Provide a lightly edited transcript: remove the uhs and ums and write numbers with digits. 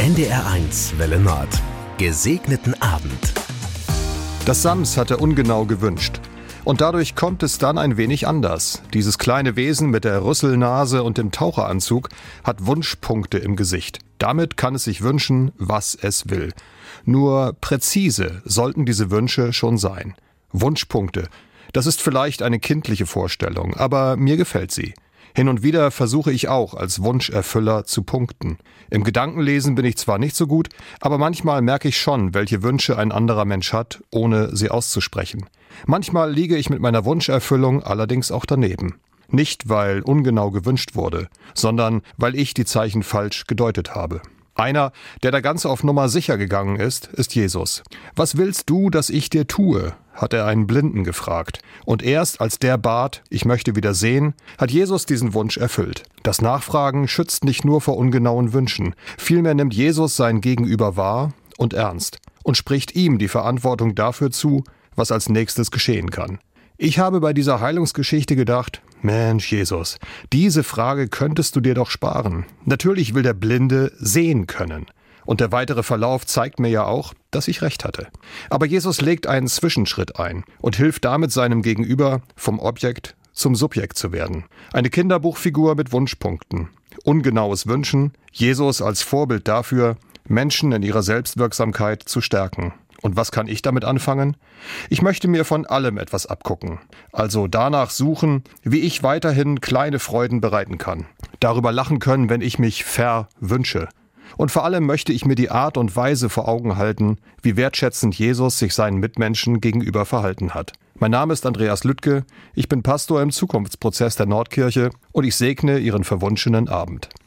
NDR1 Welle Nord. Gesegneten Abend. Das Sams hatte ungenau gewünscht. Und dadurch kommt es dann ein wenig anders. Dieses kleine Wesen mit der Rüsselnase und dem Taucheranzug hat Wunschpunkte im Gesicht. Damit kann es sich wünschen, was es will. Nur präzise sollten diese Wünsche schon sein. Wunschpunkte. Das ist vielleicht eine kindliche Vorstellung, aber mir gefällt sie. Hin und wieder versuche ich auch, als Wunscherfüller zu punkten. Im Gedankenlesen bin ich zwar nicht so gut, aber manchmal merke ich schon, welche Wünsche ein anderer Mensch hat, ohne sie auszusprechen. Manchmal liege ich mit meiner Wunscherfüllung allerdings auch daneben. Nicht, weil ungenau gewünscht wurde, sondern weil ich die Zeichen falsch gedeutet habe. Einer, der da ganz auf Nummer sicher gegangen ist Jesus. Was willst du, dass ich dir tue? Hat er einen Blinden gefragt. Und erst als der bat, ich möchte wieder sehen, hat Jesus diesen Wunsch erfüllt. Das Nachfragen schützt nicht nur vor ungenauen Wünschen. Vielmehr nimmt Jesus sein Gegenüber wahr und ernst und spricht ihm die Verantwortung dafür zu, was als nächstes geschehen kann. Ich habe bei dieser Heilungsgeschichte gedacht, Mensch, Jesus, diese Frage könntest du dir doch sparen. Natürlich will der Blinde sehen können. Und der weitere Verlauf zeigt mir ja auch, dass ich recht hatte. Aber Jesus legt einen Zwischenschritt ein und hilft damit seinem Gegenüber, vom Objekt zum Subjekt zu werden. Eine Kinderbuchfigur mit Wunschpunkten. Ungenaues Wünschen, Jesus als Vorbild dafür, Menschen in ihrer Selbstwirksamkeit zu stärken. Und was kann ich damit anfangen? Ich möchte mir von allem etwas abgucken. Also danach suchen, wie ich weiterhin kleine Freuden bereiten kann. Darüber lachen können, wenn ich mich verwünsche. Und vor allem möchte ich mir die Art und Weise vor Augen halten, wie wertschätzend Jesus sich seinen Mitmenschen gegenüber verhalten hat. Mein Name ist Andreas Lüttke, ich bin Pastor im Zukunftsprozess der Nordkirche und ich segne Ihren verwunschenen Abend.